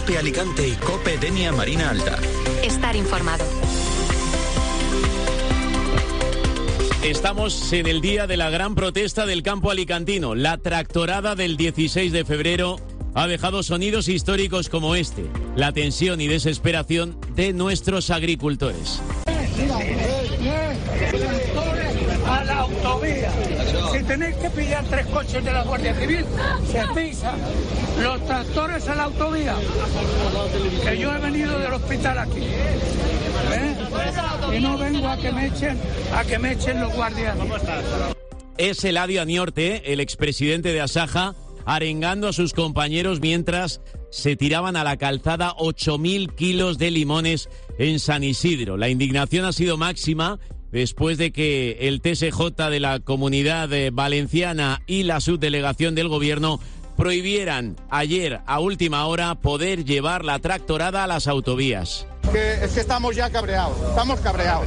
COPE Alicante y COPE Denia Marina Alta. Estar informado. Estamos en el día de la gran protesta del campo alicantino. La tractorada del 16 de febrero ha dejado sonidos históricos como este, la tensión y desesperación de nuestros agricultores. A la autovía. Si tenéis que pillar 3 coches de la Guardia Civil, se pisa los tractores a la autovía. Que yo he venido del hospital aquí. Y no vengo a que me echen los guardias. Es Eladio Aniorte, el expresidente de Asaja, arengando a sus compañeros mientras se tiraban a la calzada 8.000 kilos de limones en San Isidro. La indignación ha sido máxima después de que el TSJ de la Comunidad Valenciana y la subdelegación del Gobierno prohibieran ayer a última hora poder llevar la tractorada a las autovías. Es que estamos ya cabreados, estamos cabreados.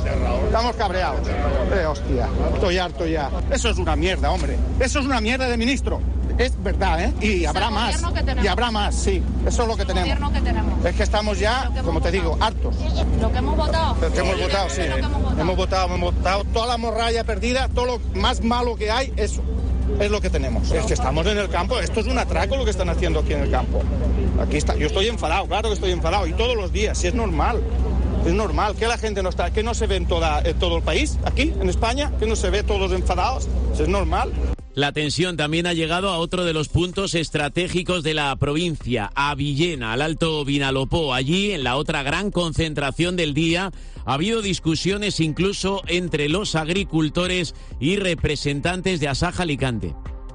Hostia, estoy harto ya. Eso es una mierda, hombre. Eso es una mierda de ministro. Es verdad, ¿eh? Y habrá más. Y habrá más, sí. Eso es lo que tenemos. Es que estamos ya, como te digo, hartos. Lo que hemos votado. Lo que hemos votado, sí. Hemos votado toda la morralla perdida, todo lo más malo que hay, eso. Es lo que tenemos. Es que estamos en el campo. Esto es un atraco lo que están haciendo aquí en el campo. Aquí está. Yo estoy enfadado, claro que estoy enfadado. Y todos los días, si es normal. Es normal que la gente no está, que no se ve en todo el país, aquí en España, que no se ve todos enfadados. Es normal. La tensión también ha llegado a otro de los puntos estratégicos de la provincia, a Villena, al Alto Vinalopó. Allí, en la otra gran concentración del día, ha habido discusiones incluso entre los agricultores y representantes de Asaja Alicante.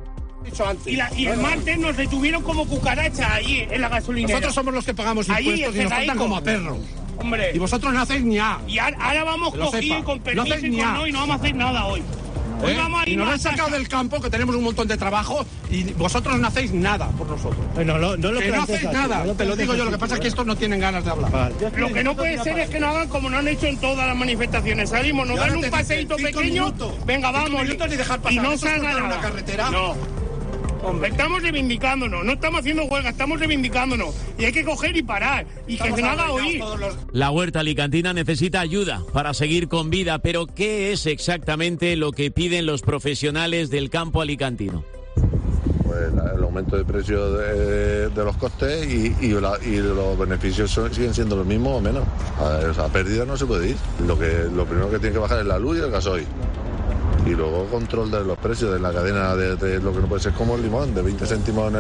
Y el martes nos detuvieron como cucarachas allí en la gasolinera. Nosotros somos los que pagamos impuestos y nos tratan como a perros. Hombre. Y vosotros no hacéis ni a. Y ahora vamos cogidos con permiso y no vamos a hacer nada hoy. Y nos han sacado del campo, que tenemos un montón de trabajo, y vosotros no hacéis nada por nosotros. No hacéis nada, te lo digo yo. Lo que pasa es que estos no tienen ganas de hablar. Vale. Lo que no puede ser es que no hagan como no han hecho en todas las manifestaciones. Salimos, nos dan un paseíto pequeño, venga, vamos, y no salga nada. Una carretera. No. Hombre, estamos reivindicándonos, no estamos haciendo huelga, estamos reivindicándonos. Y hay que coger y parar, y que se haga oír. La huerta alicantina necesita ayuda para seguir con vida, pero ¿qué es exactamente lo que piden los profesionales del campo alicantino? Pues el aumento de precio de los costes y los beneficios siguen siendo los mismos o menos. A pérdida no se puede ir. Lo primero que tiene que bajar es la luz y el gasoil. Y luego control de los precios de la cadena de lo que no puede ser como el limón, de 20 céntimos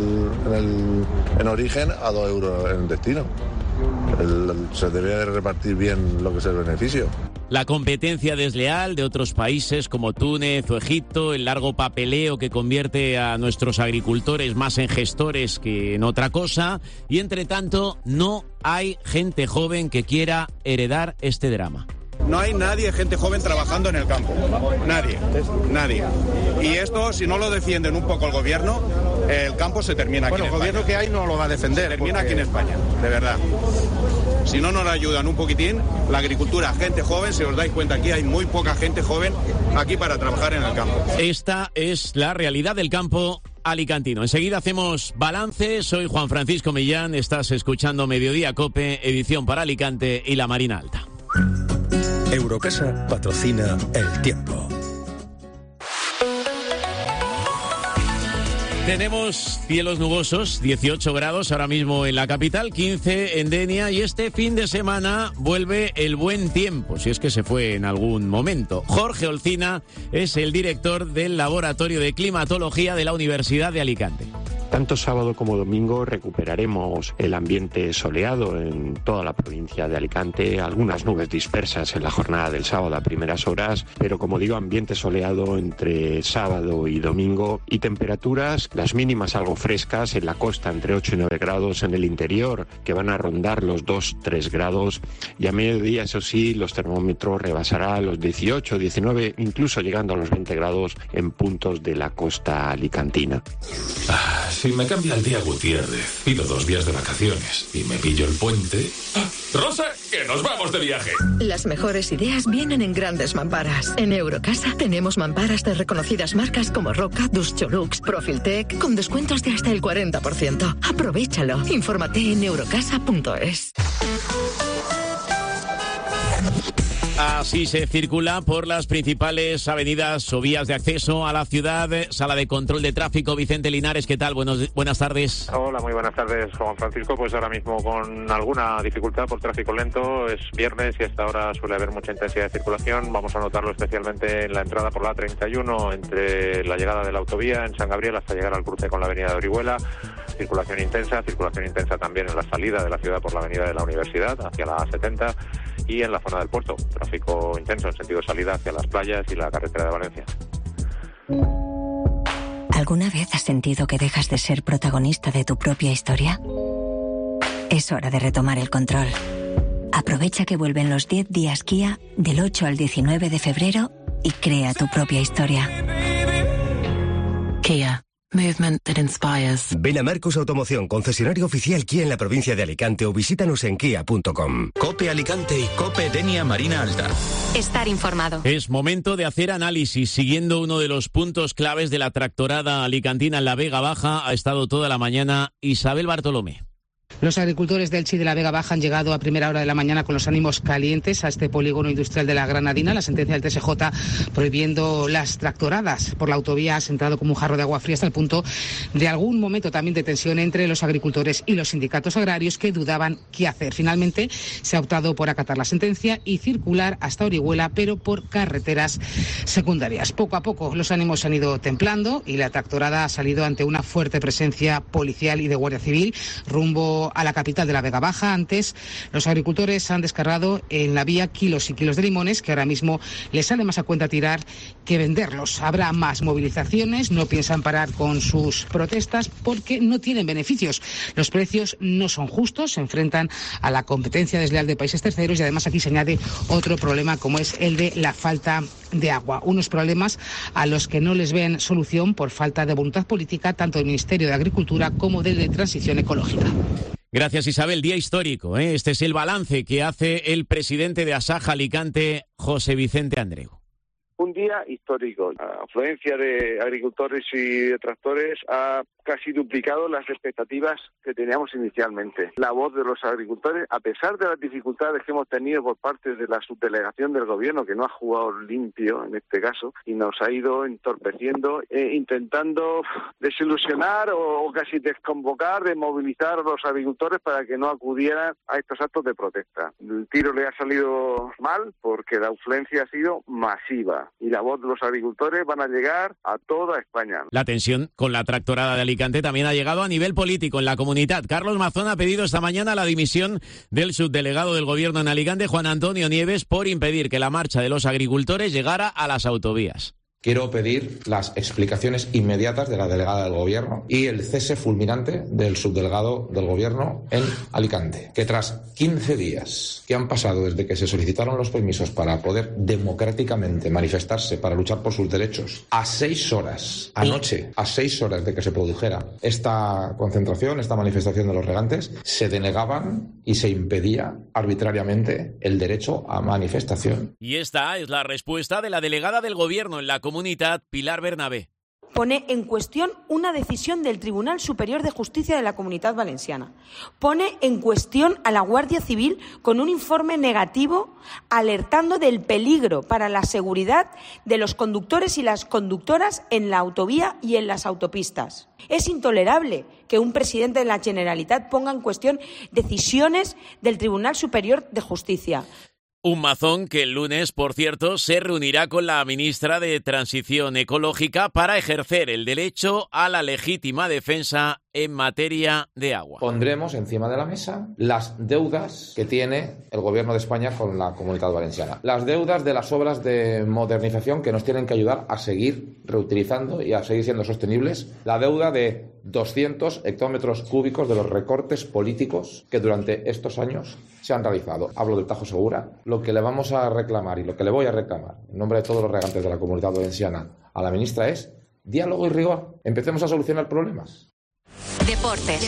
en origen a 2 euros en destino. Se debe de repartir bien lo que es el beneficio. La competencia desleal de otros países como Túnez o Egipto, el largo papeleo que convierte a nuestros agricultores más en gestores que en otra cosa, y entre tanto no hay gente joven que quiera heredar este drama. No hay nadie, gente joven, trabajando en el campo. Nadie. Y esto, si no lo defienden un poco el gobierno, el campo se termina aquí en España. El gobierno que hay no lo va a defender. Se termina aquí en España, de verdad. Si no nos ayudan un poquitín, la agricultura, gente joven, si os dais cuenta, aquí hay muy poca gente joven aquí para trabajar en el campo. Esta es la realidad del campo alicantino. Enseguida hacemos balance. Soy Juan Francisco Millán, estás escuchando Mediodía COPE, edición para Alicante y la Marina Alta. Eurocasa patrocina El Tiempo. Tenemos cielos nubosos, 18 grados ahora mismo en la capital, 15 en Denia, y este fin de semana vuelve el buen tiempo, si es que se fue en algún momento. Jorge Olcina es el director del Laboratorio de Climatología de la Universidad de Alicante. Tanto sábado como domingo recuperaremos el ambiente soleado en toda la provincia de Alicante, algunas nubes dispersas en la jornada del sábado a primeras horas, pero como digo, ambiente soleado entre sábado y domingo, y temperaturas, las mínimas algo frescas, en la costa entre 8 y 9 grados, en el interior que van a rondar los 2-3 grados, y a mediodía, eso sí, los termómetros rebasarán los 18, 19, incluso llegando a los 20 grados en puntos de la costa alicantina. Si me cambia el día Gutiérrez, pido 2 días de vacaciones y me pillo el puente... ¡Ah! ¡Rosa, que nos vamos de viaje! Las mejores ideas vienen en grandes mamparas. En Eurocasa tenemos mamparas de reconocidas marcas como Roca, Duscholux, Profiltec, con descuentos de hasta el 40%. Aprovéchalo. Infórmate en eurocasa.es. Así se circula por las principales avenidas o vías de acceso a la ciudad. Sala de control de tráfico, Vicente Linares, ¿qué tal? Buenas tardes. Hola, muy buenas tardes, Juan Francisco. Pues ahora mismo con alguna dificultad por tráfico lento. Es viernes y a esta hora suele haber mucha intensidad de circulación. Vamos a notarlo especialmente en la entrada por la A31, entre la llegada de la autovía en San Gabriel hasta llegar al cruce con la avenida de Orihuela. Circulación intensa también en la salida de la ciudad por la avenida de la Universidad hacia la A70 y en la zona del puerto. Tráfico intenso en sentido salida hacia las playas y la carretera de Valencia. ¿Alguna vez has sentido que dejas de ser protagonista de tu propia historia? Es hora de retomar el control. Aprovecha que vuelven los 10 días Kia del 8 al 19 de febrero y crea tu propia historia. Kia. Movement that inspires. Ven a Marcos Automoción, concesionario oficial Kia en la provincia de Alicante, o visítanos en kia.com. COPE Alicante y COPE Denia Marina Alta. Estar informado. Es momento de hacer análisis. Siguiendo uno de los puntos claves de la tractorada alicantina en la Vega Baja, ha estado toda la mañana Isabel Bartolomé. Los agricultores del Elche y de la Vega Baja han llegado a primera hora de la mañana con los ánimos calientes a este polígono industrial de la Granadina. La sentencia del TSJ prohibiendo las tractoradas por la autovía ha sentado como un jarro de agua fría hasta el punto de algún momento también de tensión entre los agricultores y los sindicatos agrarios que dudaban qué hacer. Finalmente se ha optado por acatar la sentencia y circular hasta Orihuela, pero por carreteras secundarias. Poco a poco los ánimos se han ido templando y la tractorada ha salido ante una fuerte presencia policial y de Guardia Civil rumbo a la capital de la Vega Baja. Antes, los agricultores han descargado en la vía kilos y kilos de limones que ahora mismo les sale más a cuenta tirar que venderlos. Habrá más movilizaciones, no piensan parar con sus protestas porque no tienen beneficios. Los precios no son justos, se enfrentan a la competencia desleal de países terceros y además aquí se añade otro problema como es el de la falta de agua. Unos problemas a los que no les ven solución por falta de voluntad política tanto del Ministerio de Agricultura como del de Transición Ecológica. Gracias, Isabel. Día histórico, ¿eh? Este es el balance que hace el presidente de Asaja Alicante, José Vicente Andreu. Un día histórico. La afluencia de agricultores y de tractores ha casi duplicado las expectativas que teníamos inicialmente. La voz de los agricultores, a pesar de las dificultades que hemos tenido por parte de la subdelegación del gobierno, que no ha jugado limpio en este caso, y nos ha ido entorpeciendo, intentando desilusionar o casi desconvocar, desmovilizar a los agricultores para que no acudieran a estos actos de protesta. El tiro le ha salido mal porque la afluencia ha sido masiva y la voz de los agricultores van a llegar a toda España. La tensión con la tractorada de Alicante también ha llegado a nivel político en la comunidad. Carlos Mazón ha pedido esta mañana la dimisión del subdelegado del gobierno en Alicante, Juan Antonio Nieves, por impedir que la marcha de los agricultores llegara a las autovías. Quiero pedir las explicaciones inmediatas de la delegada del Gobierno y el cese fulminante del subdelegado del Gobierno en Alicante, que tras 15 días que han pasado desde que se solicitaron los permisos para poder democráticamente manifestarse, para luchar por sus derechos, a 6 horas, anoche, a 6 horas de que se produjera esta concentración, esta manifestación de los regantes, se denegaban y se impedía arbitrariamente el derecho a manifestación. Y esta es la respuesta de la delegada del Gobierno en la comunidad, Pilar Bernabé. Pone en cuestión una decisión del Tribunal Superior de Justicia de la Comunidad Valenciana. Pone en cuestión a la Guardia Civil con un informe negativo alertando del peligro para la seguridad de los conductores y las conductoras en la autovía y en las autopistas. Es intolerable que un presidente de la Generalitat ponga en cuestión decisiones del Tribunal Superior de Justicia. Un Mazón que el lunes, por cierto, se reunirá con la ministra de Transición Ecológica para ejercer el derecho a la legítima defensa en materia de agua. Pondremos encima de la mesa las deudas que tiene el Gobierno de España con la Comunidad Valenciana. Las deudas de las obras de modernización que nos tienen que ayudar a seguir reutilizando y a seguir siendo sostenibles. La deuda de 200 hectómetros cúbicos de los recortes políticos que durante estos años se han realizado. Hablo del Tajo Segura. Lo que le vamos a reclamar y lo que le voy a reclamar en nombre de todos los regantes de la Comunidad Valenciana a la ministra es diálogo y rigor. Empecemos a solucionar problemas. Deportes.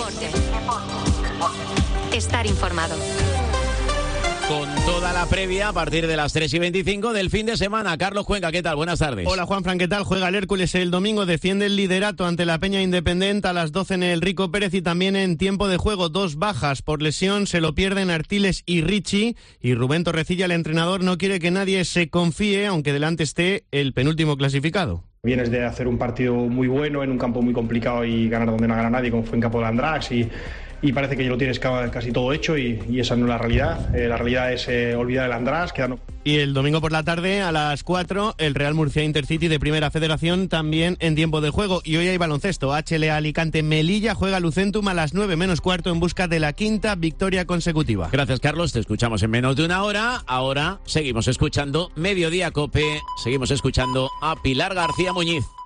Estar informado. Con toda la previa a partir de las 3:25 del fin de semana. Carlos Cuenca, ¿qué tal? Buenas tardes. Hola, Juanfran, ¿qué tal? Juega el Hércules el domingo, defiende el liderato ante la Peña Independiente a las 12 en el Rico Pérez y también en tiempo de juego. 2 bajas por lesión, se lo pierden Artiles y Richie, y Rubén Torrecilla, el entrenador, no quiere que nadie se confíe, aunque delante esté el penúltimo clasificado. Vienes de hacer un partido muy bueno en un campo muy complicado y ganar donde no gana nadie, como fue en campo de Andrax, y parece que ya lo tienes casi todo hecho y esa no es la realidad. La realidad es olvidar el András. Y el domingo por la tarde a las 4 el Real Murcia Intercity de Primera Federación también en tiempo de juego. Y hoy hay baloncesto. HLA Alicante Melilla juega Lucentum a las 9:15 en busca de la 5ª victoria consecutiva. Gracias, Carlos. Te escuchamos en menos de una hora. Ahora seguimos escuchando Mediodía Cope. Seguimos escuchando a Pilar García Muñiz.